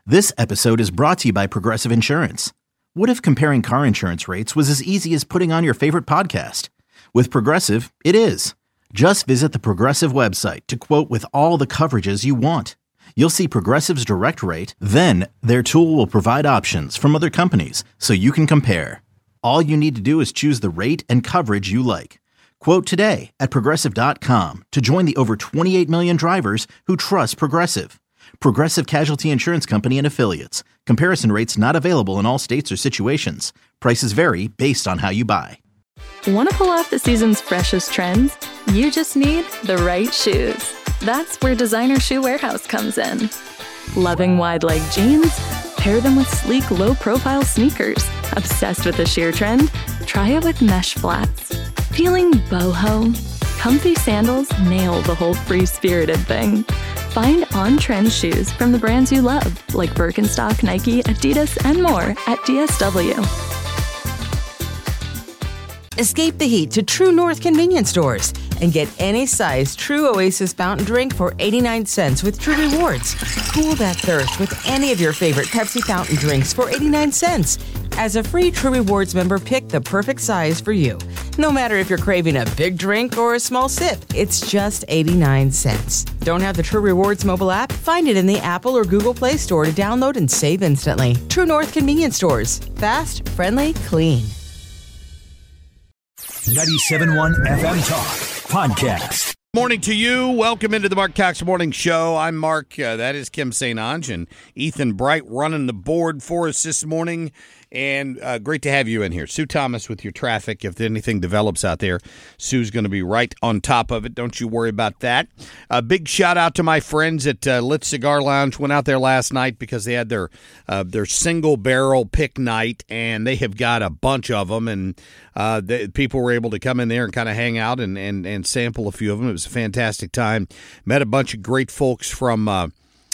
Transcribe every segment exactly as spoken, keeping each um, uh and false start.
This episode is brought to you by Progressive Insurance. What if comparing car insurance rates was as easy as putting on your favorite podcast? With Progressive, it is. Just visit the Progressive website to quote with all the coverages you want. You'll see Progressive's direct rate, then their tool will provide options from other companies so you can compare. All you need to do is choose the rate and coverage you like. Quote today at progressive dot com to join the over twenty-eight million drivers who trust Progressive. Progressive Casualty Insurance Company and Affiliates. Comparison rates not available in all states or situations. Prices vary based on how you buy. Want to pull off the season's freshest trends? You just need the right shoes. That's where Designer Shoe Warehouse comes in. Loving wide-leg jeans? Pair them with sleek, low-profile sneakers. Obsessed with the sheer trend? Try it with mesh flats. Feeling boho? Comfy sandals nail the whole free-spirited thing. Find on-trend shoes from the brands you love, like Birkenstock, Nike, Adidas, and more at D S W. Escape the heat to True North convenience stores and get any size True Oasis fountain drink for eighty-nine cents with True Rewards. Cool that thirst with any of your favorite Pepsi fountain drinks for eighty-nine cents. As a free True Rewards member, pick the perfect size for you. No matter if you're craving a big drink or a small sip, it's just eighty-nine cents. Don't have the True Rewards mobile app? Find it in the Apple or Google Play Store to download and save instantly. True North convenience stores. Fast, friendly, clean. ninety-seven point one F M Talk Podcast. Morning to you. Welcome into the Mark Cox Morning Show. I'm Mark. Uh, that is Kim Saint Onge and Ethan Bright running the board for us this morning. And uh, great to have you in here. Sue Thomas with your traffic. If anything develops out there, Sue's going to be right on top of it. Don't you worry about that. A big shout out to my friends at uh, Lit Cigar Lounge. Went out there last night because they had their uh, their single barrel pick night, and they have got a bunch of them. And uh, the, people were able to come in there and kind of hang out and, and, and sample a few of them. It was a fantastic time. Met a bunch of great folks from Uh,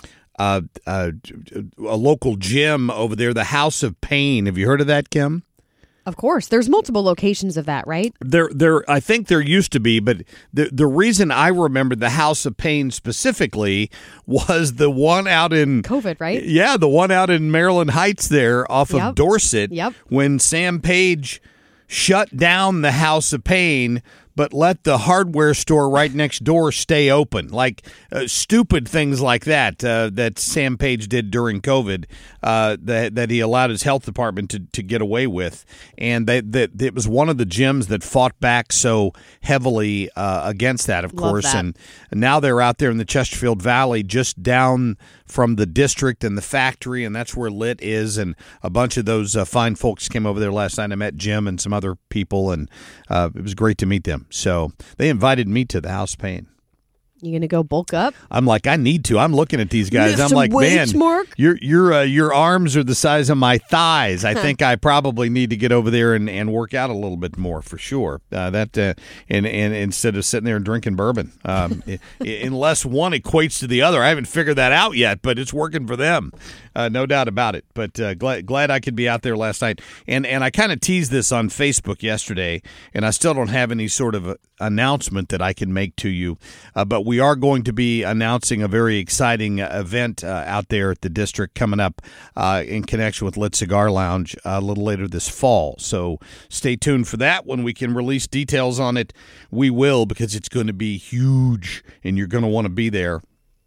Uh, uh, a local gym over there, the House of Pain. Have you heard of that, Kim? Of course. There's multiple locations of that, right? There, there. I think there used to be, but the the reason I remember the House of Pain specifically was the one out in COVID, right? Yeah, the one out in Maryland Heights there off Yep. of Dorset. Yep. When Sam Page shut down the House of Pain, but let the hardware store right next door stay open. Like uh, stupid things like that uh, that Sam Page did during COVID uh, that, that he allowed his health department to, to get away with. And they, that it was one of the gyms that fought back so heavily uh, against that, of Love course. that. And now they're out there in the Chesterfield Valley just down from the district and the factory, and that's where Lit is. And a bunch of those uh, fine folks came over there last night. I met Jim and some other people, and uh, it was great to meet them. So they invited me to the House of Pain. You gonna go bulk up? I'm like, I need to. I'm looking at these guys. Lift I'm some like, weights, man, Mark? your your uh, your arms are the size of my thighs. I think I probably need to get over there and, and work out a little bit more for sure. Uh, that uh, and and instead of sitting there and drinking bourbon, um, I, unless one equates to the other. I haven't figured that out yet, but it's working for them, uh, no doubt about it. But uh, glad glad I could be out there last night, and and I kind of teased this on Facebook yesterday, and I still don't have any sort of announcement that I can make to you, uh, but we are going to be announcing a very exciting event uh, out there at the district coming up uh, in connection with Lit Cigar Lounge uh, a little later this fall. So stay tuned for that. When we can release details on it, we will, because it's going to be huge and you're going to want to be there.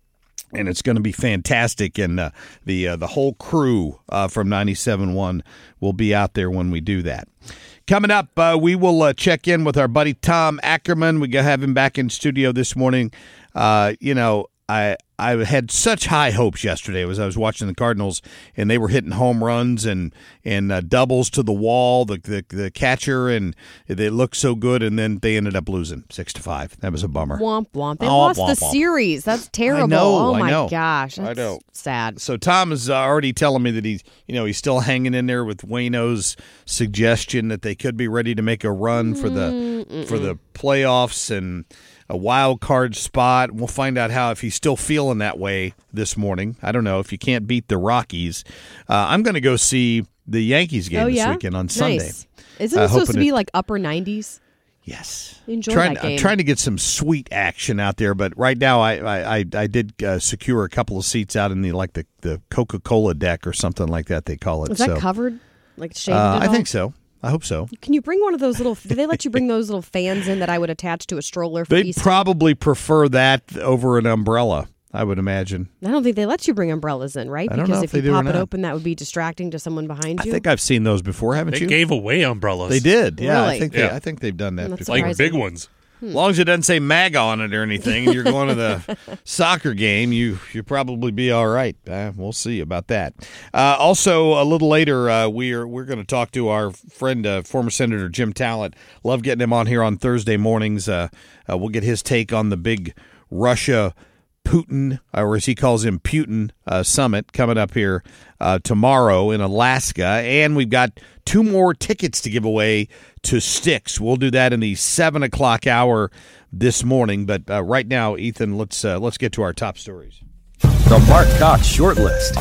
And it's going to be fantastic, and uh, the uh, the whole crew uh, from ninety-seven point one will be out there when we do that. Coming up, uh, we will uh, check in with our buddy Tom Ackerman. We have him back in studio this morning. Uh, you know, I I had such high hopes yesterday as I was watching the Cardinals, and they were hitting home runs and and uh, doubles to the wall. The, the the catcher, and they looked so good, and then they ended up losing six to five. That was a bummer. Womp womp. They Oh, lost womp, the womp. series. That's terrible. I know, oh I my know. gosh. That's I know. sad. So Tom is uh, already telling me that he's, you know, he's still hanging in there with Wayno's suggestion that they could be ready to make a run for the Mm-mm. for the playoffs and a wild card spot. We'll find out how if he's still feeling that way this morning. I don't know if you can't beat the Rockies. Uh, I'm going to go see the Yankees game oh, this yeah? weekend on Sunday. Nice. Isn't Uh, it supposed to hoping be it- like upper nineties? Yes. Enjoy trying, that game. I'm trying to get some sweet action out there, but right now I I, I, I did uh, secure a couple of seats out in the like the, the Coca-Cola deck or something like that they call it. Is that so, covered? Like shaded uh, at I all? think so. I hope so. Can you bring one of those little? Do they let you bring those little fans in that I would attach to a stroller? For They'd Easter? probably prefer that over an umbrella, I would imagine. I don't think they let you bring umbrellas in, right? I don't Because know if if they you do or pop it not. open, that would be distracting to someone behind I you. think I've seen those before, haven't They you? gave away umbrellas. They did. Yeah, I Really? think they, Yeah. I think they've done that That's before. Like surprising. big ones. As long as it doesn't say MAGA on it or anything, and you're going to the soccer game, you you probably be all right. Uh, we'll see about that. Uh, also, a little later, uh, we're we're going to talk to our friend, uh, former Senator Jim Talent. Love getting him on here on Thursday mornings. Uh, uh, we'll get his take on the big Russia Putin, or as he calls him, Putin uh, summit coming up here uh, tomorrow in Alaska. And we've got two more tickets to give away to Styx. We'll do that in the seven o'clock hour this morning. But uh, right now, Ethan, let's uh, let's get to our top stories. The Mark Cox Shortlist.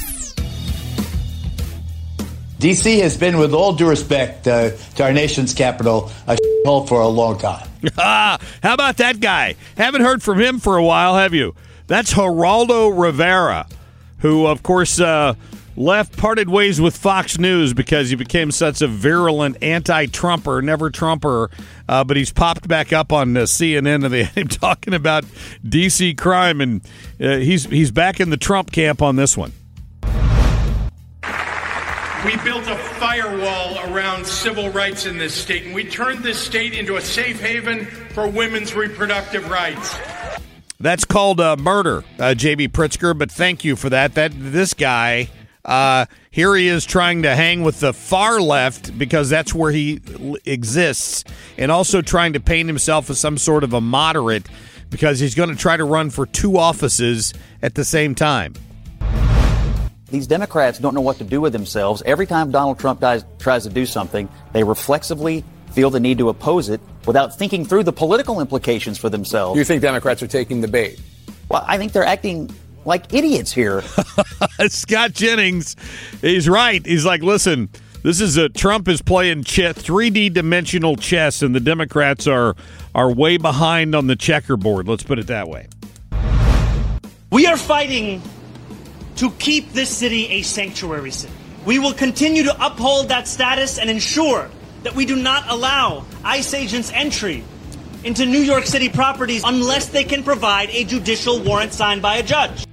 D C has been, with all due respect uh, to our nation's capital, a shithole for a long time. Ah, how about that guy? Haven't heard from him for a while, have you? That's Geraldo Rivera, who, of course, uh, left, parted ways with Fox News because he became such a virulent anti-Trumper, never Trumper. Uh, but he's popped back up on uh, C N N, and they had him talking about D C crime, and uh, he's he's back in the Trump camp on this one. We built a firewall around civil rights in this state, and we turned this state into a safe haven for women's reproductive rights. That's called uh, murder, uh, J B. Pritzker, but thank you for that. That this guy, uh, here he is trying to hang with the far left because that's where he l- exists, and also trying to paint himself as some sort of a moderate because he's going to try to run for two offices at the same time. These Democrats don't know what to do with themselves. Every time Donald Trump dies, tries to do something, they reflexively feel the need to oppose it without thinking through the political implications for themselves. You think Democrats are taking the bait? Well, I think they're acting like idiots here. Scott Jennings, he's right. He's like, listen, this is a Trump is playing ch- three D dimensional chess, and the Democrats are are way behind on the checkerboard. Let's put it that way. We are fighting to keep this city a sanctuary city. We will continue to uphold that status and ensure that we do not allow ICE agents entry into New York City properties unless they can provide a judicial warrant signed by a judge.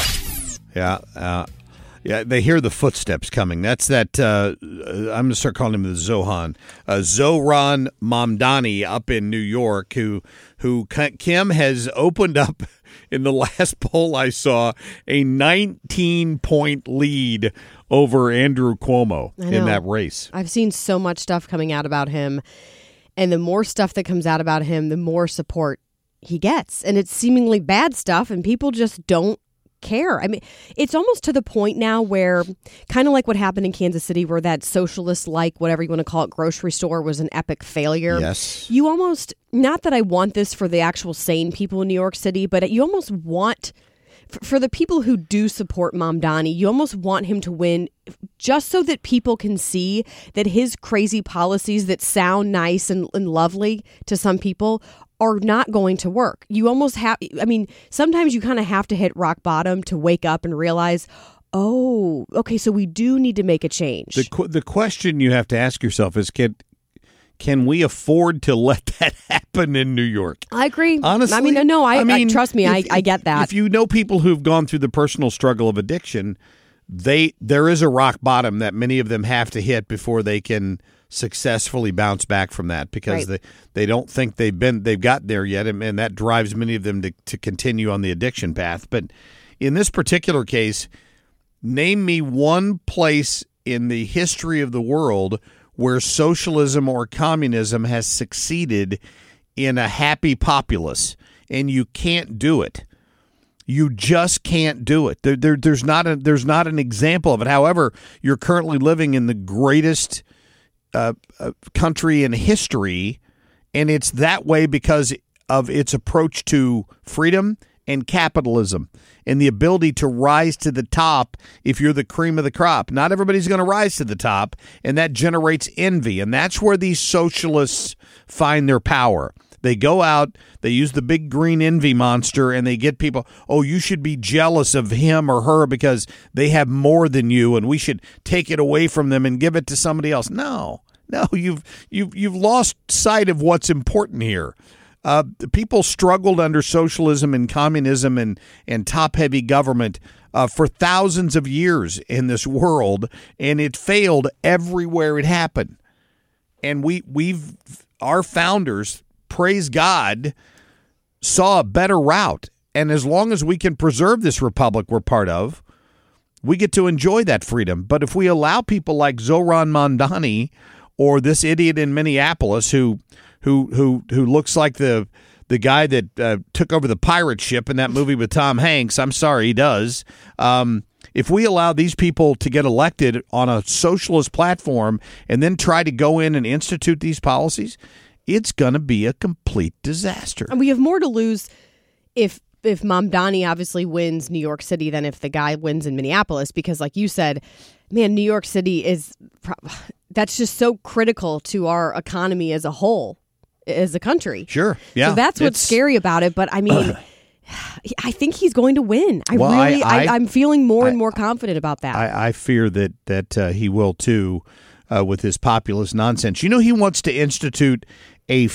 Yeah, uh, yeah. They hear the footsteps coming. That's that. Uh, I'm going to start calling him the Zohan, uh, Zohran Mamdani up in New York, who who Kim has opened up. In the last poll I saw, a nineteen-point lead over Andrew Cuomo in that race. I've seen so much stuff coming out about him, and the more stuff that comes out about him, the more support he gets. And it's seemingly bad stuff, and people just don't care. I mean, it's almost to the point now where, kind of like what happened in Kansas City, where that socialist-like, whatever you want to call it, grocery store was an epic failure. Yes. You almost, not that I want this for the actual sane people in New York City, but you almost want, for the people who do support Mamdani, you almost want him to win just so that people can see that his crazy policies that sound nice and, and lovely to some people are not going to work. You almost have, I mean, sometimes you kind of have to hit rock bottom to wake up and realize, oh, okay, so we do need to make a change. The qu- the question you have to ask yourself is, can can we afford to let that happen in New York? I agree. Honestly, I mean, no, I, I mean, I trust me, if, I, I get that. If you know people who've gone through the personal struggle of addiction, they there is a rock bottom that many of them have to hit before they can successfully bounce back from that, because Right. they, they don't think they've been they've got there yet, and, and that drives many of them to, to continue on the addiction path. But in this particular case, name me one place in the history of the world where socialism or communism has succeeded in a happy populace, and you can't do it. You just can't do it. There, there, there's not a, there's not an example of it. However, you're currently living in the greatest uh, uh, country in history, and it's that way because of its approach to freedom and capitalism and the ability to rise to the top if you're the cream of the crop. Not everybody's going to rise to the top, and that generates envy. And that's where these socialists find their power. They go out, they use the big green envy monster, and they get people, oh, you should be jealous of him or her because they have more than you, and we should take it away from them and give it to somebody else. No, no, you've you've you've lost sight of what's important here. Uh, people struggled under socialism and communism and, and top-heavy government uh, for thousands of years in this world, and it failed everywhere it happened. And we we've our founders, praise God, saw a better route. And as long as we can preserve this republic we're part of, we get to enjoy that freedom. But if we allow people like Zohran Mamdani or this idiot in Minneapolis who who who who looks like the the guy that uh, took over the pirate ship in that movie with Tom Hanks, I'm sorry, he does. Um, if we allow these people to get elected on a socialist platform and then try to go in and institute these policies, it's going to be a complete disaster. And we have more to lose if if Mamdani obviously wins New York City than if the guy wins in Minneapolis, because like you said, man, New York City is that's just so critical to our economy as a whole, as a country. Sure. Yeah. So that's what's it's, scary about it. But I mean, I think he's going to win. I well, really, I, I, I, I'm feeling more I, and more confident about that. I, I fear that, that uh, he will too. Uh, with his populist nonsense. You know, he wants to institute a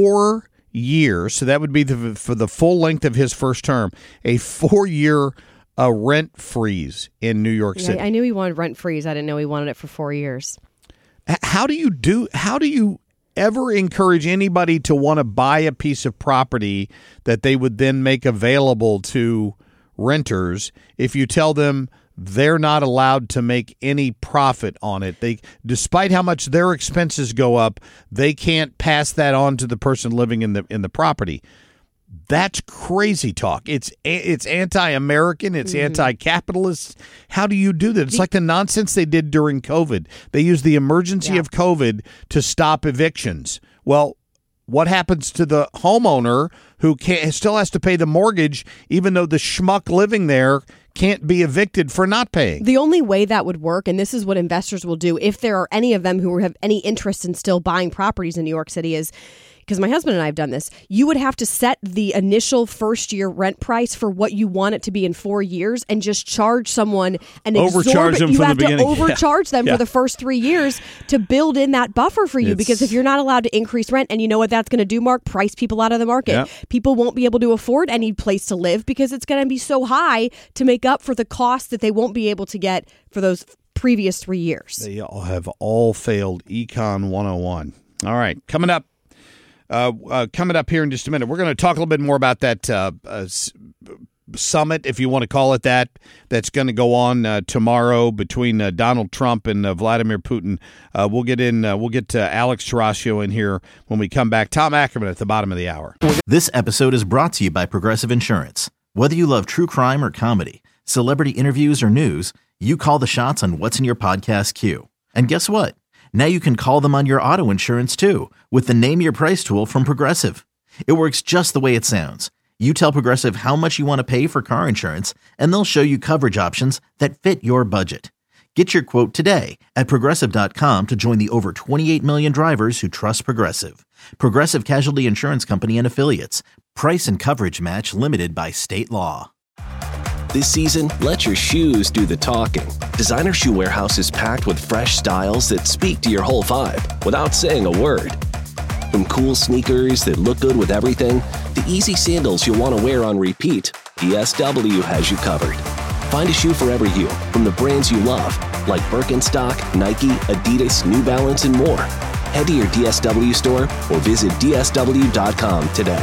four-year, so that would be the, for the full length of his first term, a four-year uh, rent freeze in New York City. Yeah, I knew he wanted rent freeze. I didn't know he wanted it for four years. How do you do? How do you ever encourage anybody to want to buy a piece of property that they would then make available to renters if you tell them they're not allowed to make any profit on it? They, despite how much their expenses go up, they can't pass that on to the person living in the in the property. That's crazy talk. It's it's anti-American. It's mm-hmm. anti-capitalist. How do you do that? It's the, like the nonsense they did during COVID. They used the emergency yeah. of COVID to stop evictions. Well, what happens to the homeowner who can't, still has to pay the mortgage, even though the schmuck living there can't be evicted for not paying? The only way that would work, and this is what investors will do if there are any of them who have any interest in still buying properties in New York City, is, because my husband and I have done this, you would have to set the initial first year rent price for what you want it to be in four years and just charge someone an overcharge them you from have the to beginning. overcharge yeah. them yeah. for the first three years to build in that buffer for you. It's, because if you're not allowed to increase rent, and you know what that's going to do, Mark, price people out of the market. Yeah. People won't be able to afford any place to live because it's going to be so high to make up for the cost that they won't be able to get for those previous three years. They all have all failed Econ one oh one. All right, coming up. Uh, uh, coming up here in just a minute, we're going to talk a little bit more about that uh, uh, s- summit, if you want to call it that, that's going to go on uh, tomorrow between uh, Donald Trump and uh, Vladimir Putin. Uh, we'll get in. Uh, we'll get uh, Alex Tarascio in here when we come back. Tom Ackerman at the bottom of the hour. This episode is brought to you by Progressive Insurance. Whether you love true crime or comedy, celebrity interviews or news, you call the shots on what's in your podcast queue. And guess what? Now you can call them on your auto insurance, too, with the Name Your Price tool from Progressive. It works just the way it sounds. You tell Progressive how much you want to pay for car insurance, and they'll show you coverage options that fit your budget. Get your quote today at Progressive dot com to join the over twenty-eight million drivers who trust Progressive. Progressive Casualty Insurance Company and Affiliates. Price and coverage match limited by state law. This season, let your shoes do the talking. Designer Shoe Warehouse is packed with fresh styles that speak to your whole vibe without saying a word. From cool sneakers that look good with everything, to easy sandals you'll want to wear on repeat, D S W has you covered. Find a shoe for every you from the brands you love, like Birkenstock, Nike, Adidas, New Balance, and more. Head to your D S W store or visit D S W dot com today.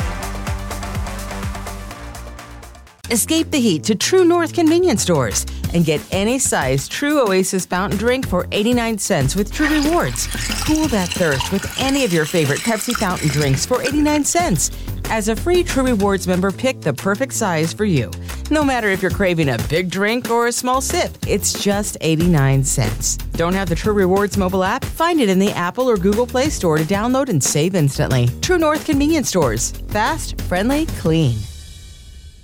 Escape the heat to True North convenience stores and get any size True Oasis fountain drink for eighty-nine cents with True Rewards. Cool that thirst with any of your favorite Pepsi fountain drinks for eighty-nine cents. As a free True Rewards member, pick the perfect size for you. No matter if you're craving a big drink or a small sip, it's just eighty-nine cents. Don't have the True Rewards mobile app? Find it in the Apple or Google Play Store to download and save instantly. True North convenience stores. Fast, friendly, clean.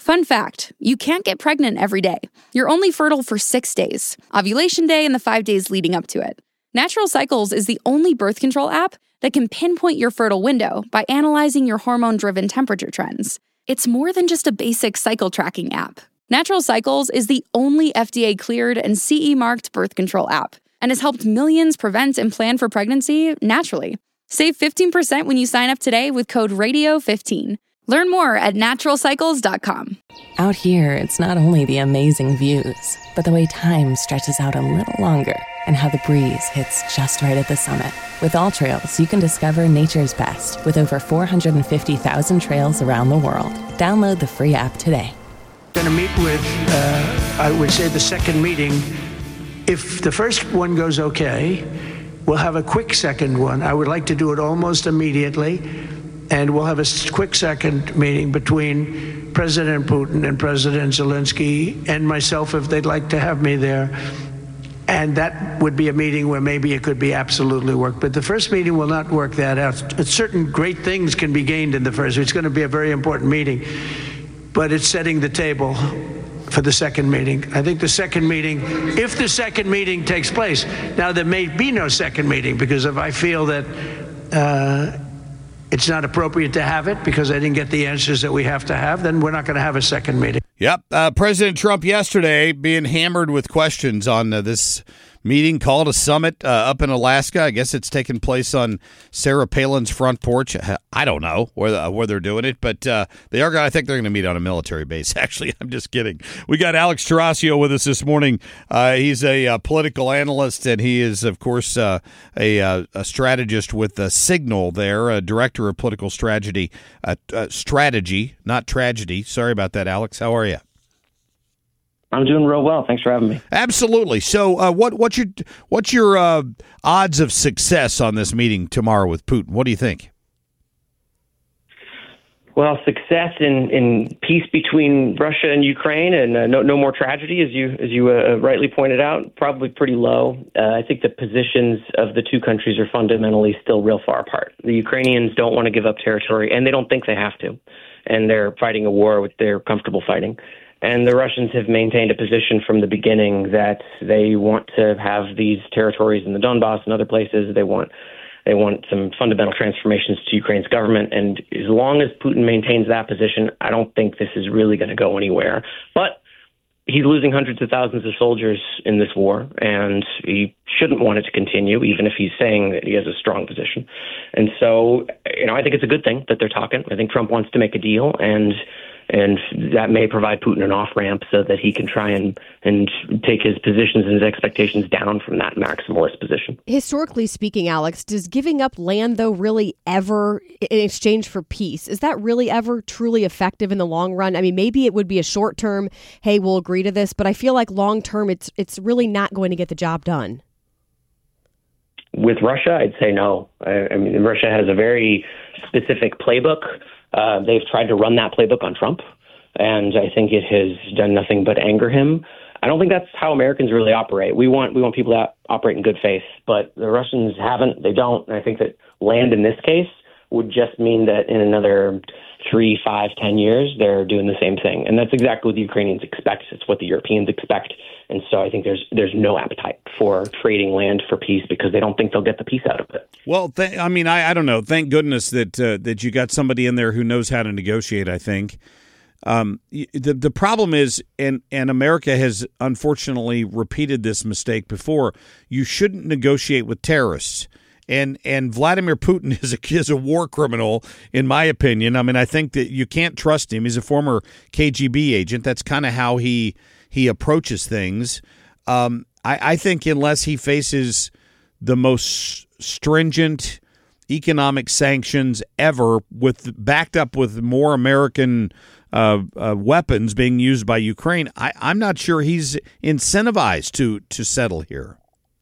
Fun fact, you can't get pregnant every day. You're only fertile for six days, ovulation day and the five days leading up to it. Natural Cycles is the only birth control app that can pinpoint your fertile window by analyzing your hormone-driven temperature trends. It's more than just a basic cycle tracking app. Natural Cycles is the only F D A-cleared and C E-marked birth control app and has helped millions prevent and plan for pregnancy naturally. Save fifteen percent when you sign up today with code radio fifteen. Learn more at natural cycles dot com. Out here, it's not only the amazing views, but the way time stretches out a little longer and how the breeze hits just right at the summit. With All Trails, you can discover nature's best with over four hundred fifty thousand trails around the world. Download the free app today. Going to meet with, uh, I would say, the second meeting. If the first one goes okay, we'll have a quick second one. I would like to do it almost immediately. And we'll have a quick second meeting between President Putin and President Zelensky and myself if they'd like to have me there. And that would be a meeting where maybe it could be absolutely work. But the first meeting will not work that out. Certain great things can be gained in the first. It's going to be a very important meeting. But it's setting the table for the second meeting. I think the second meeting, if the second meeting takes place, now there may be no second meeting because if I feel that uh, it's not appropriate to have it because I didn't get the answers that we have to have, then we're not going to have a second meeting. Yep. Uh, President Trump yesterday being hammered with questions on uh, this meeting called a summit uh, up in Alaska. I guess it's taking place on Sarah Palin's front porch. I don't know where, uh, where they're doing it, but uh, they are. I think they're going to meet on a military base. Actually, I'm just kidding. We got Alex Terraccio with us this morning. Uh, he's a uh, political analyst, and he is, of course, uh, a, uh, a strategist with uh, Signal there, a director of political strategy, uh, uh, strategy, not tragedy. Sorry about that, Alex. How are you? I'm doing real well. Thanks for having me. Absolutely. So, uh, what what's your what's your uh, odds of success on this meeting tomorrow with Putin? What do you think? Well, success in, in peace between Russia and Ukraine, and uh, no no more tragedy, as you as you uh, rightly pointed out, probably pretty low. Uh, I think the positions of the two countries are fundamentally still real far apart. The Ukrainians don't want to give up territory, and they don't think they have to, and they're fighting a war which they're comfortable fighting. And the Russians have maintained a position from the beginning that they want to have these territories in the Donbass and other places. They want they want some fundamental transformations to Ukraine's government. And as long as Putin maintains that position, I don't think this is really going to go anywhere. But he's losing hundreds of thousands of soldiers in this war, and he shouldn't want it to continue, even if he's saying that he has a strong position. And so, you know, I think it's a good thing that they're talking. I think Trump wants to make a deal, and And that may provide Putin an off-ramp so that he can try and, and take his positions and his expectations down from that maximalist position. Historically speaking, Alex, does giving up land, though, really ever, in exchange for peace, is that really ever truly effective in the long run? I mean, maybe it would be a short-term, hey, we'll agree to this, but I feel like long-term, it's it's really not going to get the job done. With Russia, I'd say no. I, I mean, Russia has a very specific playbook. Uh, they've tried to run that playbook on Trump, and I think it has done nothing but anger him. I don't think that's how Americans really operate. We want we want people to operate in good faith, but the Russians haven't. They don't. And I think that land in this case would just mean that in another three, five, ten years, they're doing the same thing. And that's exactly what the Ukrainians expect. It's what the Europeans expect. And so I think there's there's no appetite for trading land for peace because they don't think they'll get the peace out of it. Well, th- I mean, I, I don't know. Thank goodness that uh, that you got somebody in there who knows how to negotiate, I think. Um, the the problem is, and, and America has unfortunately repeated this mistake before, you shouldn't negotiate with terrorists. And and Vladimir Putin is a is a war criminal, in my opinion. I mean, I think that you can't trust him. He's a former K G B agent. That's kind of how he he approaches things. Um, I, I think unless he faces the most stringent economic sanctions ever, with backed up with more American uh, uh, weapons being used by Ukraine, I, I'm not sure he's incentivized to to settle here.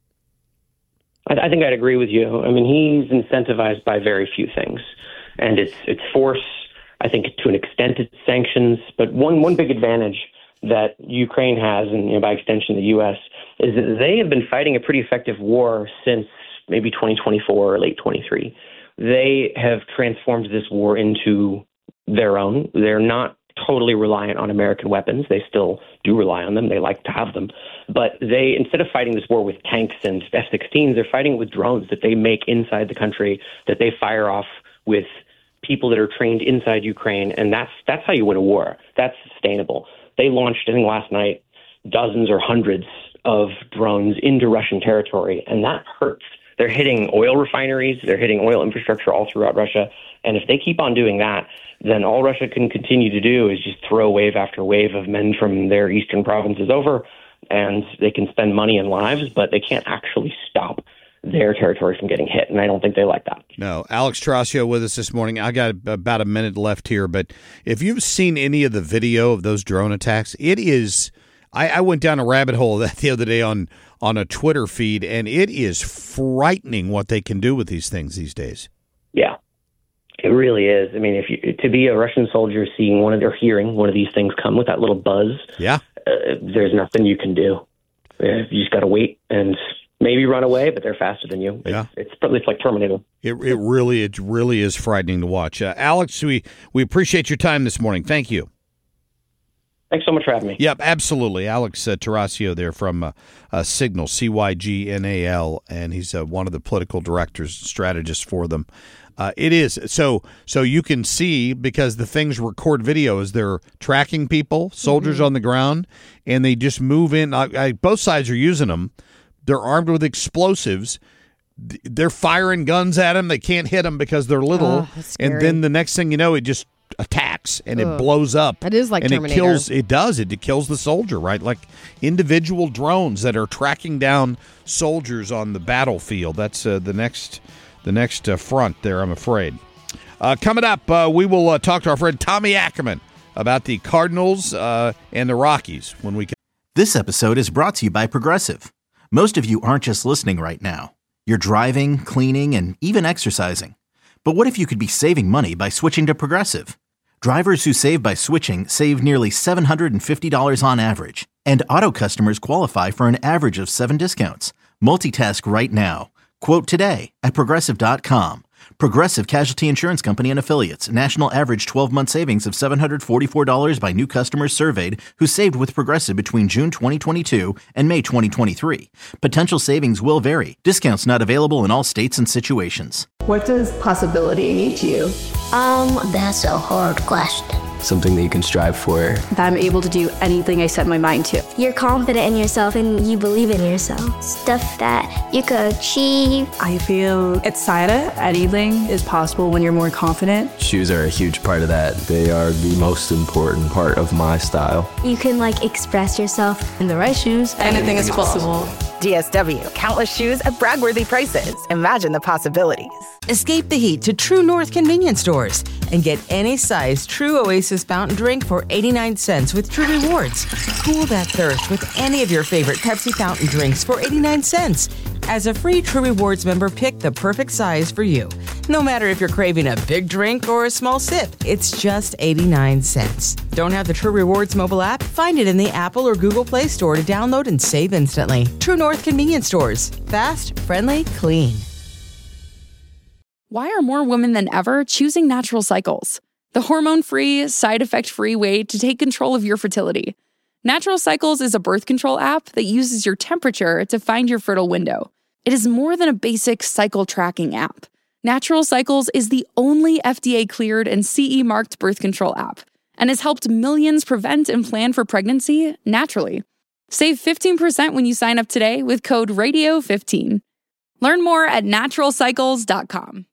I think I'd agree with you. I mean, he's incentivized by very few things, and it's it's force. I think to an extent it's sanctions, but one one big advantage that Ukraine has, and you know, by extension the U S, is that they have been fighting a pretty effective war since maybe twenty twenty-four or late twenty-three. They have transformed this war into their own. They're not totally reliant on American weapons. They still do rely on them. They like to have them. But they, instead of fighting this war with tanks and F sixteens, they're fighting with drones that they make inside the country, that they fire off with people that are trained inside Ukraine. And that's that's how you win a war. That's sustainable. They launched, I think last night, dozens or hundreds of drones into Russian territory, and that hurts. They're hitting oil refineries. They're hitting oil infrastructure all throughout Russia. And if they keep on doing that, then all Russia can continue to do is just throw wave after wave of men from their eastern provinces over, and they can spend money and lives, but they can't actually stop their territory from getting hit, and I don't think they like that. No. Alex Trasio with us this morning. I got about a minute left here, but if you've seen any of the video of those drone attacks, it is – I went down a rabbit hole that the other day on, on a Twitter feed, and it is frightening what they can do with these things these days. Yeah. It really is. I mean, if you to be a Russian soldier seeing one of their hearing one of these things come with that little buzz, yeah, uh, there's nothing you can do. You just got to wait and maybe run away, but they're faster than you. Yeah, it's, it's it's like Terminator. It it really it really is frightening to watch. Uh, Alex, we we appreciate your time this morning. Thank you. Thanks so much for having me. Yep, absolutely. Alex uh, Trasio there from uh, uh, Signal, C Y G N A L, and he's uh, one of the political directors, strategists for them. Uh, it is. So so you can see, because the things record video as they're tracking people, soldiers mm-hmm. on the ground, and they just move in. I, I, both sides are using them. They're armed with explosives. They're firing guns at them. They can't hit them because they're little. Oh, and then the next thing you know, it just attacks and Ugh. it blows up. That is like and Terminator. it kills. It does. It, it kills the soldier, right? Like individual drones that are tracking down soldiers on the battlefield. That's uh, the next the next uh, front there, I'm afraid. Uh, coming up, uh, we will uh, talk to our friend Tommy Ackerman about the Cardinals uh, and the Rockies when we. This episode is brought to you by Progressive. Most of you aren't just listening right now. You're driving, cleaning, and even exercising. But what if you could be saving money by switching to Progressive? Drivers who save by switching save nearly seven hundred fifty dollars on average. And auto customers qualify for an average of seven discounts. Multitask right now. Quote today at Progressive dot com. Progressive Casualty Insurance Company and Affiliates. National average twelve-month savings of seven hundred forty-four dollars by new customers surveyed who saved with Progressive between June twenty twenty-two and May twenty twenty-three. Potential savings will vary. Discounts not available in all states and situations. What does possibility mean to you? Um, that's a hard question. Something that you can strive for. That I'm able to do anything I set my mind to. You're confident in yourself and you believe in yourself. Stuff that you could achieve. I feel excited. Anything is possible when you're more confident. Shoes are a huge part of that. They are the most important part of my style. You can like express yourself in the right shoes. Anything is possible. D S W. Countless shoes at brag-worthy prices. Imagine the possibilities. Escape the heat to True North convenience stores and get any size True Oasis fountain drink for eighty-nine cents with True Rewards. Cool that thirst with any of your favorite Pepsi fountain drinks for eighty-nine cents. As a free True Rewards member, pick the perfect size for you. No matter if you're craving a big drink or a small sip, it's just eighty-nine cents. Don't have the True Rewards mobile app? Find it in the Apple or Google Play Store to download and save instantly. True North convenience stores. Fast, friendly, clean. Why are more women than ever choosing Natural Cycles? The hormone-free, side-effect-free way to take control of your fertility. Natural Cycles is a birth control app that uses your temperature to find your fertile window. It is more than a basic cycle tracking app. Natural Cycles is the only F D A-cleared and C E-marked birth control app and has helped millions prevent and plan for pregnancy naturally. Save fifteen percent when you sign up today with code radio fifteen. Learn more at natural cycles dot com.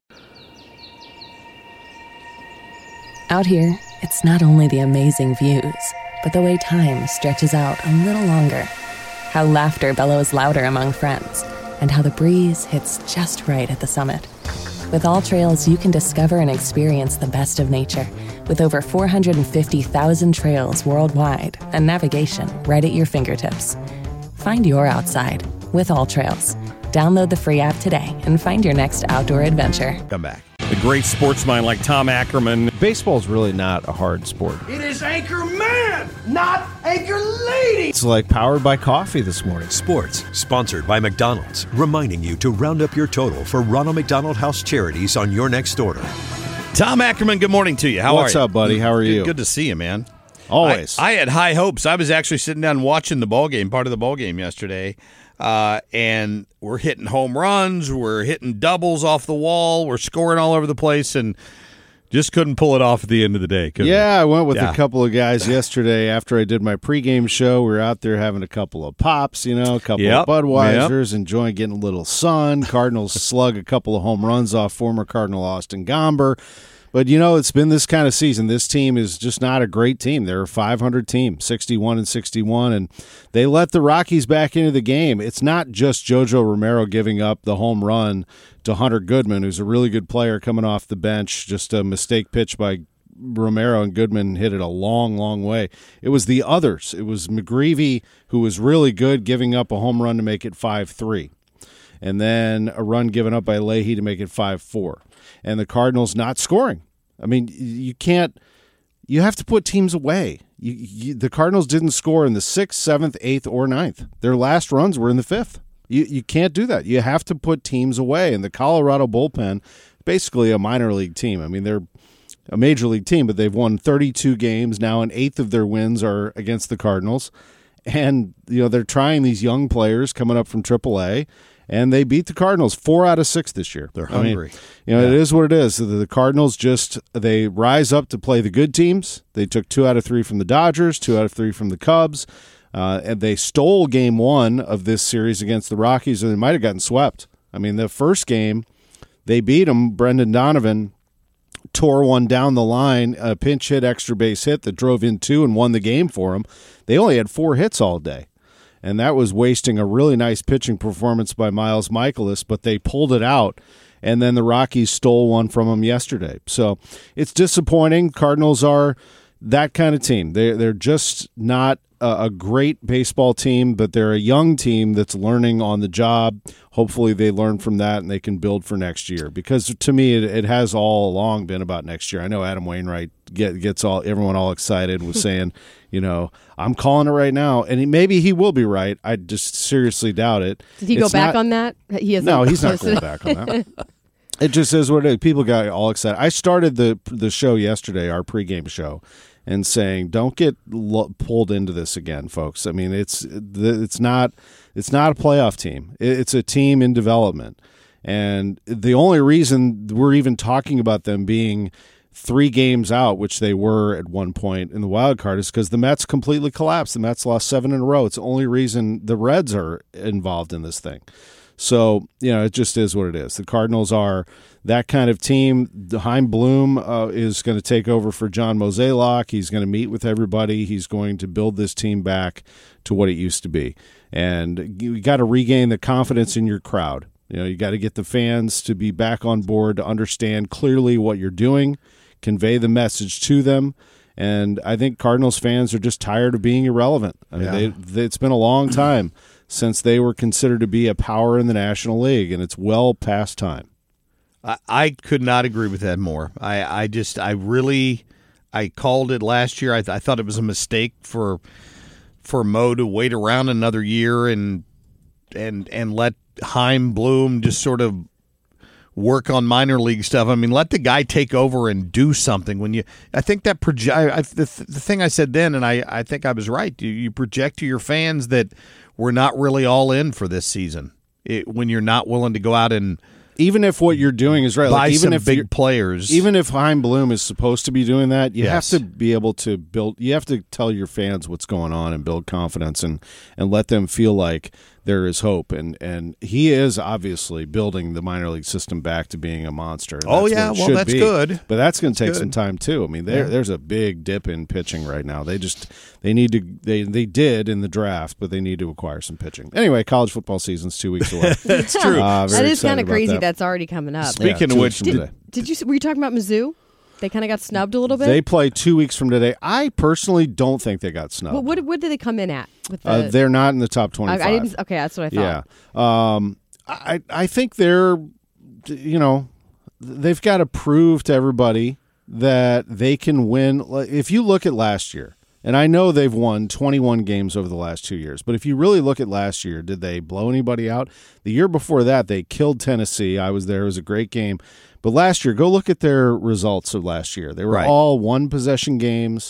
Out here, it's not only the amazing views, but the way time stretches out a little longer. How laughter bellows louder among friends, and how the breeze hits just right at the summit. With All Trails, you can discover and experience the best of nature with over four hundred fifty thousand trails worldwide and navigation right at your fingertips. Find your outside with All Trails. Download the free app today and find your next outdoor adventure. Come back. A great sportsman like Tom Ackerman. Baseball's really not a hard sport. It is Anchor Man, not Anchor Lady. It's like powered by coffee this morning. Sports, sponsored by McDonald's, reminding you to round up your total for Ronald McDonald House charities on your next order. Tom Ackerman, good morning to you. How What's are you? up, buddy? How are you? Good to see you, man. Always. I, I had high hopes. I was actually sitting down watching the ball game, part of the ball game yesterday, uh, and we're hitting home runs, we're hitting doubles off the wall, we're scoring all over the place, and just couldn't pull it off at the end of the day. Yeah, we? I went with yeah. a couple of guys yesterday after I did my pregame show. We were out there having a couple of pops, you know, a couple yep. of Budweisers, yep. enjoying getting a little sun. Cardinals slug a couple of home runs off former Cardinal Austin Gomber. But, you know, it's been this kind of season. This team is just not a great team. They're a five hundred team, sixty-one and sixty-one, and they let the Rockies back into the game. It's not just JoJo Romero giving up the home run to Hunter Goodman, who's a really good player coming off the bench, just a mistake pitch by Romero, and Goodman hit it a long, long way. It was the others. It was McGreevy, who was really good, giving up a home run to make it five three. And then a run given up by Leahy to make it five four. And the Cardinals not scoring. I mean, you can't – you have to put teams away. You, you, the Cardinals didn't score in the sixth, seventh, eighth, or ninth. Their last runs were in the fifth. You you can't do that. You have to put teams away. And the Colorado bullpen, basically a minor league team. I mean, they're a major league team, but they've won thirty-two games. Now an eighth of their wins are against the Cardinals. And, you know, they're trying these young players coming up from triple A. And they beat the Cardinals four out of six this year. They're hungry. I mean, you know, yeah. It is what it is. The Cardinals just they rise up to play the good teams. They took two out of three from the Dodgers, two out of three from the Cubs, uh, and they stole game one of this series against the Rockies, and they might have gotten swept. I mean, the first game they beat them. Brendan Donovan tore one down the line, a pinch hit, extra base hit that drove in two and won the game for them. They only had four hits all day. And that was wasting a really nice pitching performance by Miles Michaelis, but they pulled it out, and then the Rockies stole one from them yesterday. So it's disappointing. Cardinals are that kind of team. They're, they're just not a, a great baseball team, but they're a young team that's learning on the job. Hopefully they learn from that and they can build for next year. Because to me, it, it has all along been about next year. I know Adam Wainwright get, gets all everyone all excited with saying, you know, I'm calling it right now, and he, maybe he will be right. I just seriously doubt it. Did he it's go back not, on that? He has no, he's not going back on that. It just is what it is. People got all excited. I started the the show yesterday, our pregame show, and saying, "Don't get lo- pulled into this again, folks." I mean, it's it's not it's not a playoff team. It's a team in development, and the only reason we're even talking about them being three games out, which they were at one point in the wild card, is because the Mets completely collapsed. The Mets lost seven in a row. It's the only reason the Reds are involved in this thing. So, you know, it just is what it is. The Cardinals are that kind of team. Chaim Bloom uh, is going to take over for John Mozeliak. He's going to meet with everybody. He's going to build this team back to what it used to be. And you got to regain the confidence in your crowd. You know, you got to get the fans to be back on board, to understand clearly what you're doing, convey the message to them, and I think Cardinals fans are just tired of being irrelevant. I mean, yeah. they, they, it's been a long time since they were considered to be a power in the National League, and it's well past time. I, I could not agree with that more. I, I just, I really, I called it last year. I, th- I thought it was a mistake for for Mo to wait around another year and and and let Chaim Bloom just sort of work on minor league stuff. I mean, let the guy take over and do something. When you, I think that proje- I, I, the, the thing I said then, and I, I think I was right. You, you project to your fans that we're not really all in for this season. It, when you're not willing to go out and even if what you're doing is right, buy like even some if big players, even if Chaim Bloom is supposed to be doing that, you yes. have to be able to build. You have to tell your fans what's going on and build confidence and and let them feel like there is hope. And and he is obviously building the minor league system back to being a monster. Oh yeah, well that's be. good, but that's going to take good. some time too. I mean, there yeah. there's a big dip in pitching right now. They just they need to they they did in the draft, but they need to acquire some pitching. Anyway, college football season's two weeks away. It's true. Uh, that is kind of crazy. That. That's already coming up. Speaking yeah, of which, did, did you were you talking about Mizzou? They kind of got snubbed a little bit. They play two weeks from today. I personally don't think they got snubbed. Well, what what did they come in at? With the, uh, they're not in the top twenty-five. I, I didn't. Okay, that's what I thought. Yeah, um, I I think they're, you know, they've got to prove to everybody that they can win. If you look at last year, and I know they've won twenty-one games over the last two years, but if you really look at last year, did they blow anybody out? The year before that, they killed Tennessee. I was there. It was a great game. But last year, go look at their results of last year. They were right. all one-possession games.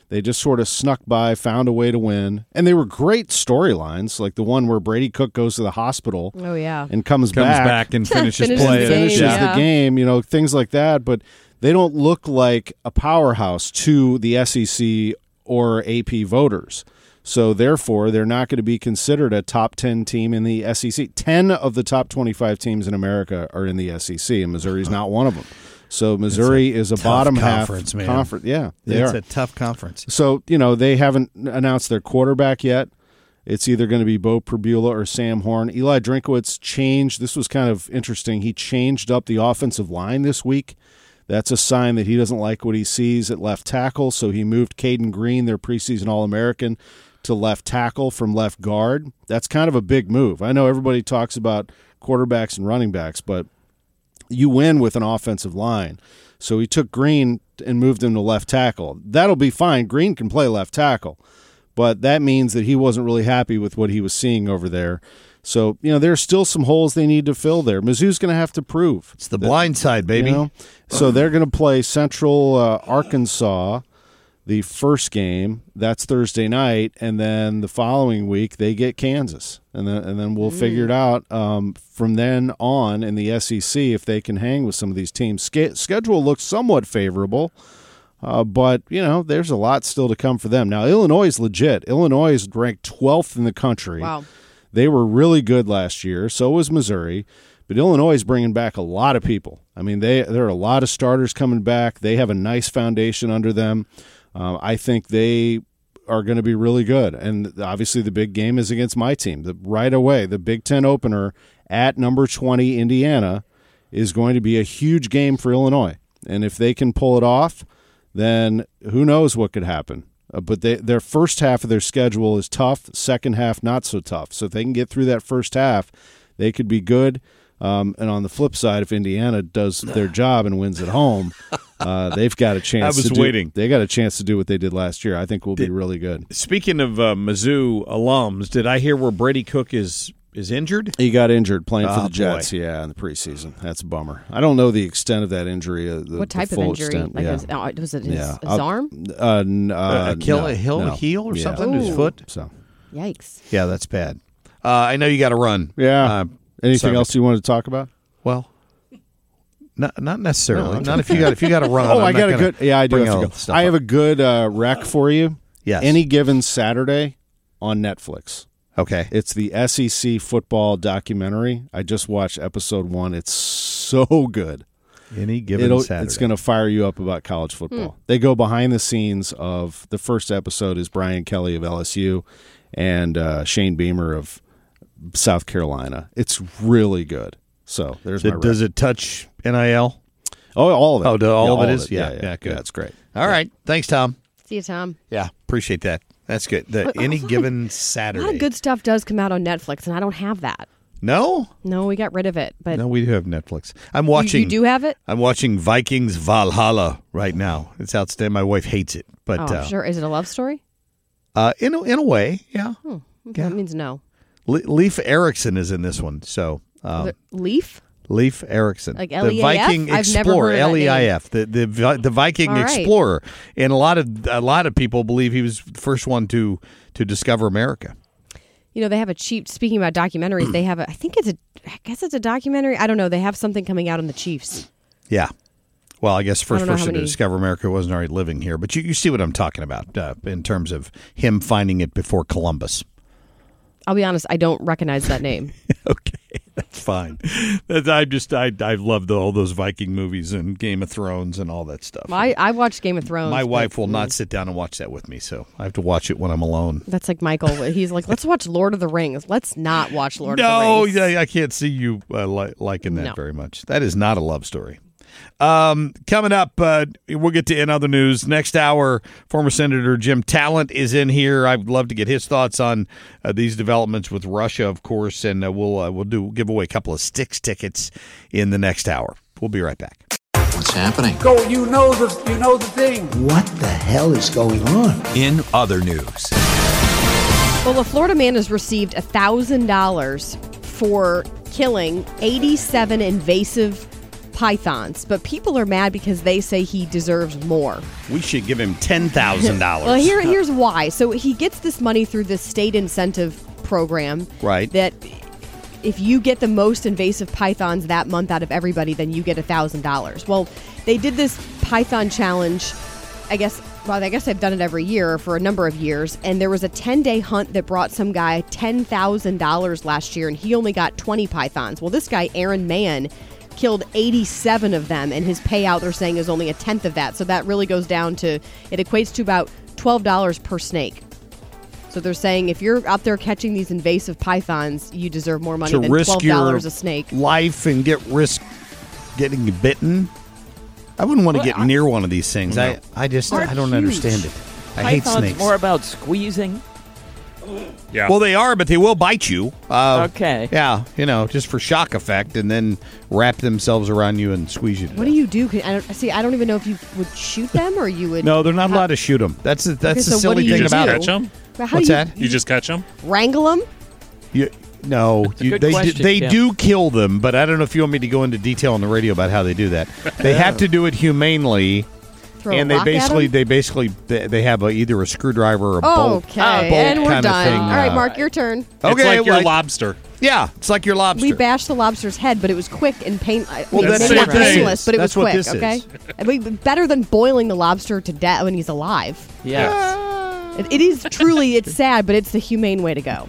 They just sort of snuck by, found a way to win. And they were great storylines, like the one where Brady Cook goes to the hospital Oh, yeah. and comes, Comes back. back and finishes Finishes play. the game, finishes yeah. the game, you know, things like that. But they don't look like a powerhouse to the S E C or A P voters. So, therefore, they're not going to be considered a top ten team in the S E C. ten of the top twenty-five teams in America are in the S E C, and Missouri's not one of them. So, Missouri a is a tough bottom half conference, man. conference. Yeah, they It's are. a tough conference. So, you know, they haven't announced their quarterback yet. It's either going to be Bo Perbula or Sam Horn. Eli Drinkowitz changed. This was kind of interesting. He changed up the offensive line this week. That's a sign that he doesn't like what he sees at left tackle, so he moved Caden Green, their preseason All-American, to left tackle from left guard. That's kind of a big move. I know everybody talks about quarterbacks and running backs, but you win with an offensive line. So he took Green and moved him to left tackle. That'll be fine. Green can play left tackle, but that means that he wasn't really happy with what he was seeing over there. So, you know, there's still some holes they need to fill there. Mizzou's going to have to prove. It's the blind side, baby. You know? So they're going to play Central uh, Arkansas the first game. That's Thursday night, and then the following week they get Kansas, and then and then we'll mm. figure it out um, from then on in the S E C if they can hang with some of these teams. Sch- schedule looks somewhat favorable, uh, but you know there's a lot still to come for them. Now Illinois is legit. Illinois is ranked twelfth in the country. Wow, they were really good last year. So was Missouri. But Illinois is bringing back a lot of people. I mean, they there are a lot of starters coming back. They have a nice foundation under them. Um, I think they are going to be really good. And obviously the big game is against my team. The, right away, the Big Ten opener at number twenty, Indiana, is going to be a huge game for Illinois. And if they can pull it off, then who knows what could happen. Uh, but they, their first half of their schedule is tough, second half not so tough. So if they can get through that first half, they could be good. Um, and on the flip side, if Indiana does their job and wins at home, uh, they've got a chance. I was to do, waiting. They got a chance to do what they did last year. I think we'll did, be really good. Speaking of uh, Mizzou alums, did I hear where Brady Cook is is injured? He got injured playing oh, for the Jets. Boy. Yeah, in the preseason. That's a bummer. I don't know the extent of that injury. Uh, the, what type the of full injury? Extent. Like yeah. his, uh, was it his, yeah. his arm? Uh, n- uh, uh, kill no, a heel, no. heel or yeah. something? Ooh. His foot. So, yikes. Yeah, that's bad. Uh, I know you got to run. Yeah. Uh, Anything sorry, else you wanted to talk about? Well, not not necessarily. No, okay. Not if you got if you got to run. oh, I'm I got a good. Yeah, I do have to go. I have up. a good uh, rec for you. Yes. Any given Saturday on Netflix. Okay. It's the S E C football documentary. I just watched episode one. It's so good. Any given It'll, Saturday. It's going to fire you up about college football. Hmm. They go behind the scenes of the first episode is Brian Kelly of L S U and uh, Shane Beamer of South Carolina. It's really good. So there's so my does rec. it touch N I L? Oh, all of it. Oh, do, all yeah, of all it is? Yeah, Yeah, yeah, yeah, good. Yeah, that's great. All yeah. right. Thanks, Tom. See you, Tom. Yeah, appreciate that. That's good. The But Any also, Given A Saturday. lot of good stuff does come out on Netflix, and I don't have that. No? No, we got rid of it. But No, we do have Netflix. I'm watching. You, you do have it? I'm watching Vikings Valhalla right now. It's outstanding. My wife hates it. But, oh, uh, sure. Is it a love story? Uh, in, a, in a way, yeah. Hmm. Okay, Yeah. That means no. Le- Leif Erikson is in this one. So um, Leaf? Leif Erikson, Like the L E A F? Viking I've never explorer, heard of that L E I F, the the Vi- the Viking All right. explorer, and a lot of a lot of people believe he was the first one to to discover America. You know, they have a cheap, speaking about documentaries, they have a, I think it's a, I guess it's a documentary. I don't know. They have something coming out on the Chiefs. Yeah. Well, I guess the first I don't know how person to many- discover America wasn't already living here, but you, you see what I'm talking about uh, in terms of him finding it before Columbus. I'll be honest, I don't recognize that name. Okay, that's fine. That's, I just I I love the, all those Viking movies and Game of Thrones and all that stuff. Well, I, I watched Game of Thrones. My but- wife will not sit down and watch that with me, so I have to watch it when I'm alone. That's like Michael. He's like, let's watch Lord of the Rings. Let's not watch Lord no, of the Rings. yeah, I can't see you uh, li- liking that No. very much. That is not a love story. Um, coming up, uh, we'll get to in other news. Next hour, former Senator Jim Talent is in here. I'd love to get his thoughts on uh, these developments with Russia, of course, and uh, we'll uh, we'll do give away a couple of Styx tickets in the next hour. We'll be right back. What's happening? Go, you know the you know the thing. What the hell is going on? In other news. Well, a Florida man has received one thousand dollars for killing eighty-seven invasive pythons, but people are mad because they say he deserves more. We should give him ten thousand dollars. Well, here, here's why. So he gets this money through this state incentive program. Right. That if you get the most invasive pythons that month out of everybody, then you get one thousand dollars. Well, they did this python challenge, I guess, well, I guess they've done it every year for a number of years, and there was a ten-day hunt that brought some guy ten thousand dollars last year, and he only got twenty pythons. Well, this guy, Aaron Mann, killed eighty-seven of them, and his payout, they're saying, is only a tenth of that. So that really goes down to, it equates to about twelve dollars per snake. So they're saying if you're out there catching these invasive pythons, you deserve more money to than risk twelve dollars a snake. Life and get risk getting bitten. I wouldn't want to Well, get I- near one of these things. No. I, I just They're I don't huge. understand it. I hate Pythons snakes. more about squeezing. Yeah. Well, they are, but they will bite you. Uh, Okay. Yeah, you know, just for shock effect, and then wrap themselves around you and squeeze you. To What do you do? I don't, see, I don't even know if you would shoot them or you would. No, they're not allowed to shoot them. That's the- that's Okay, the so what silly do you thing do? about Catch it. 'em? But how What's do you- that? You just catch them? Wrangle them? You, no, a you, good they question, do, they Kim. do kill them, but I don't know if you want me to go into detail on the radio about how they do that. They have to do it humanely. Throw a and they rock at basically, 'em? they basically, they, they have a, either a screwdriver or a bolt. Okay, bolt and we're kind done. of thing. All right, uh, Mark, your turn. Okay, it's like your like- lobster. Yeah, it's like your lobster. We bashed the lobster's head, but it was quick and pain. I Well, mean, that's maybe what not this painless, is. but it That's was what quick. this Okay, is. I mean, better than boiling the lobster to death when he's alive. Yes. It, it is truly. It's sad, but it's the humane way to go.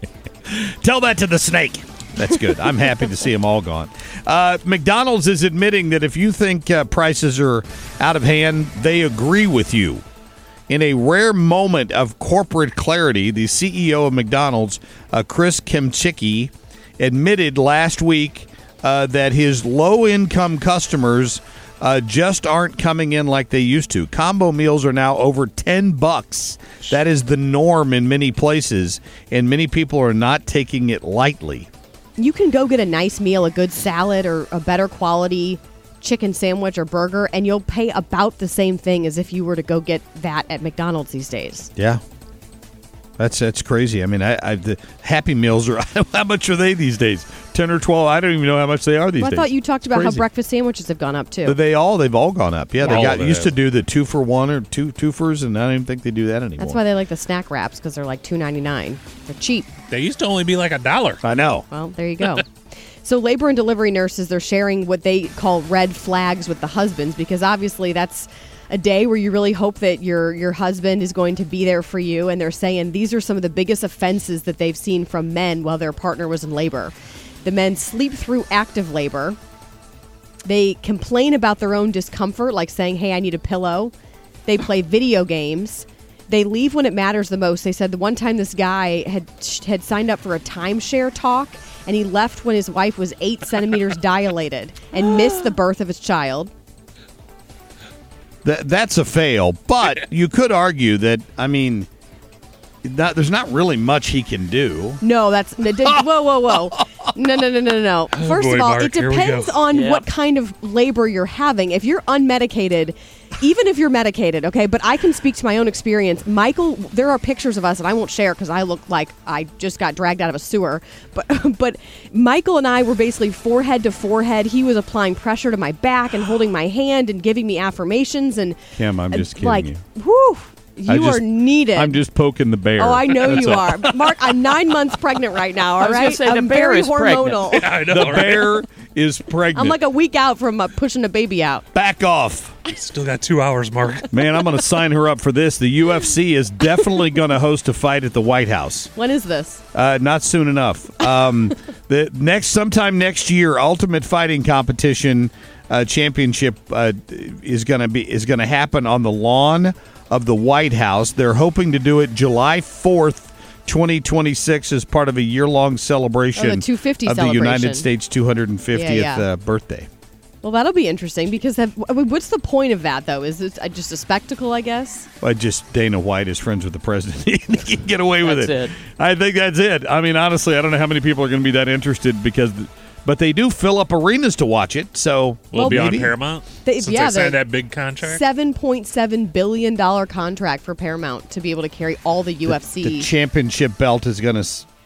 Tell that to the snake. That's good. I'm happy to see them all gone. Uh, McDonald's is admitting that if you think uh, prices are out of hand, they agree with you. In a rare moment of corporate clarity, the C E O of McDonald's, uh, Chris Kempczinski, admitted last week uh, that his low-income customers uh, just aren't coming in like they used to. Combo meals are now over ten bucks. That is the norm in many places, and many people are not taking it lightly. You can go get a nice meal, a good salad, or a better quality chicken sandwich or burger, and you'll pay about the same thing as if you were to go get that at McDonald's these days. Yeah. That's that's crazy. I mean, I, I the Happy Meals are how much are they these days? Ten or twelve? I don't even know how much they are these Well, I days. thought you talked It's about how crazy. breakfast sandwiches have gone up too. But They all they've all gone up. Yeah, they All got of it used to has. do the two for one or two twofers, and I don't even think they do that anymore. That's why they like the snack wraps, because they're like two ninety-nine. They're cheap. They used to only be like a dollar. I know. Well, there you go. So labor and delivery nurses, they're sharing what they call red flags with the husbands, because obviously that's a day where you really hope that your your husband is going to be there for you. And they're saying these are some of the biggest offenses that they've seen from men while their partner was in labor. The men sleep through active labor. They complain about their own discomfort, like saying, hey, I need a pillow. They play video games. They leave when it matters the most. They said the one time this guy had had signed up for a timeshare talk, and he left when his wife was eight centimeters dilated and missed the birth of his child. That that's a fail, but you could argue that I mean, not, there's not really much he can do. No, that's no, did- whoa, whoa, whoa. No, no, no, no, no. Oh, First boy, of all, Mark, it here we depends go. on Yeah. what kind of labor you're having. If you're unmedicated, even if you're medicated, okay, but I can speak to my own experience. Michael, there are pictures of us, and I won't share because I look like I just got dragged out of a sewer. But but Michael and I were basically forehead to forehead. He was applying pressure to my back and holding my hand and giving me affirmations. And Kim, I'm just kidding like, you. whew, you I just- are needed. I'm just poking the bear. Oh, I know That's you all. are. Mark, I'm nine months pregnant right now, all I was right? gonna say, the I'm bear very is pregnant. hormonal. Yeah, I know, The right? bear is pregnant. I'm like a week out from uh, pushing a baby out. Back off. Still got two hours, Mark. Man, I'm going to sign her up for this. The U F C is definitely going to host a fight at the White House. When is this? Uh, not soon enough. Um, the next, sometime next year, Ultimate Fighting Competition uh, Championship uh, is going to be is going to happen on the lawn of the White House. They're hoping to do it July fourth, twenty twenty-six, as part of a year-long celebration Oh, the two fifty of the celebration. United States two hundred fiftieth Yeah, yeah. Uh, birthday. Well, that'll be interesting because that, I mean, what's the point of that, though? Is it uh, just a spectacle, I guess? I just Dana White is friends with the president. He can get away with That's it. it. I think that's it. I mean, honestly, I don't know how many people are going to be that interested because, but they do fill up arenas to watch it. So Will it be on maybe. Paramount? They- Since yeah, they signed the that big contract? seven point seven billion dollars contract for Paramount to be able to carry all the U F C. The championship belt is going to s-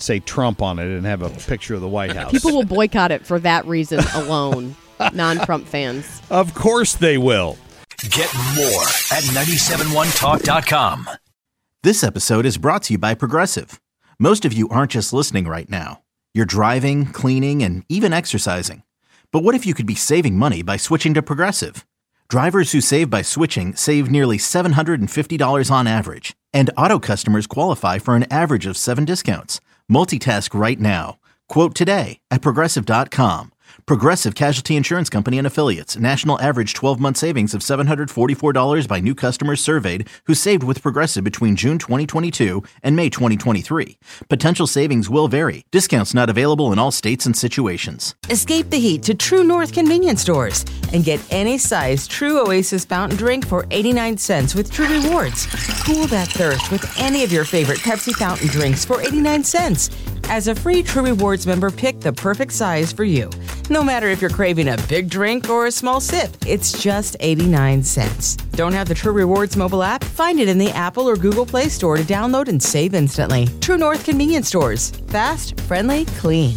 say Trump on it and have a picture of the White House. People will boycott it for that reason alone, non-Trump fans. Of course they will. Get more at nine seven one talk dot com. This episode is brought to you by Progressive. Most of you aren't just listening right now. You're driving, cleaning, and even exercising. But what if you could be saving money by switching to Progressive? Drivers who save by switching save nearly seven hundred fifty dollars on average. And auto customers qualify for an average of seven discounts. Multitask right now. Quote today at Progressive dot com. Progressive Casualty Insurance Company and Affiliates. National average twelve-month savings of seven hundred forty-four dollars by new customers surveyed who saved with Progressive between June twenty twenty-two and May twenty twenty-three. Potential savings will vary. Discounts not available in all states and situations. Escape the heat to True North convenience stores and get any size True Oasis fountain drink for eighty-nine cents with True Rewards. Cool that thirst with any of your favorite Pepsi fountain drinks for eighty-nine cents. As a free True Rewards member, pick the perfect size for you. No matter if you're craving a big drink or a small sip, it's just eighty-nine cents. Don't have the True Rewards mobile app? Find it in the Apple or Google Play Store to download and save instantly. True North convenience stores. Fast, friendly, clean.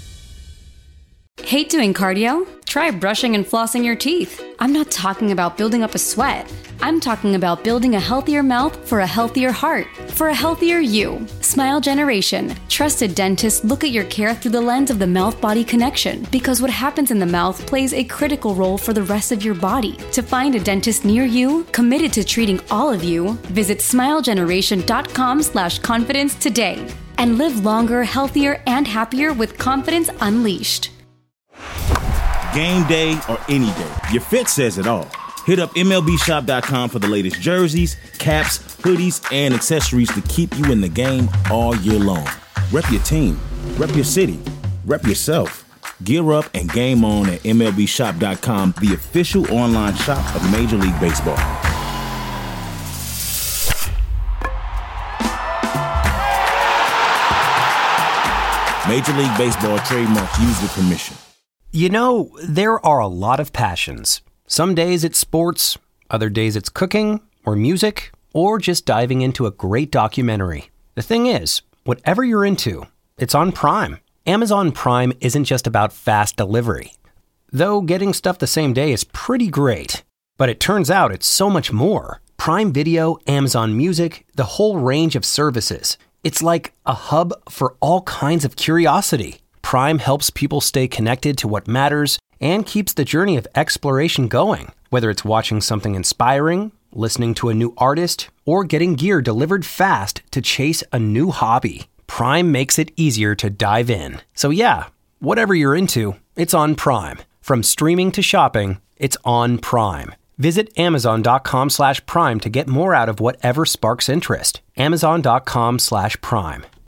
Hate doing cardio? Try brushing and flossing your teeth. I'm not talking about building up a sweat. I'm talking about building a healthier mouth for a healthier heart, for a healthier you. Smile Generation. Trusted dentists look at your care through the lens of the mouth-body connection, because what happens in the mouth plays a critical role for the rest of your body. To find a dentist near you, committed to treating all of you, visit smilegeneration.com slash confidence today. And live longer, healthier, and happier with confidence unleashed. Game day or any day, your fit says it all. Hit up M L B shop dot com for the latest jerseys, caps, hoodies, and accessories to keep you in the game all year long. Rep your team, rep your city, rep yourself. Gear up and game on at M L B shop dot com, the official online shop of Major League Baseball. Major League Baseball trademark used with permission. You know, there are a lot of passions. Some days it's sports, other days it's cooking, or music, or just diving into a great documentary. The thing is, whatever you're into, it's on Prime. Amazon Prime isn't just about fast delivery. Though getting stuff the same day is pretty great. But it turns out it's so much more. Prime Video, Amazon Music, the whole range of services. It's like a hub for all kinds of curiosity. Prime helps people stay connected to what matters and keeps the journey of exploration going. Whether it's watching something inspiring, listening to a new artist, or getting gear delivered fast to chase a new hobby, Prime makes it easier to dive in. So yeah, whatever you're into, it's on Prime. From streaming to shopping, it's on Prime. Visit amazon.com slash prime to get more out of whatever sparks interest. Amazon.com slash prime.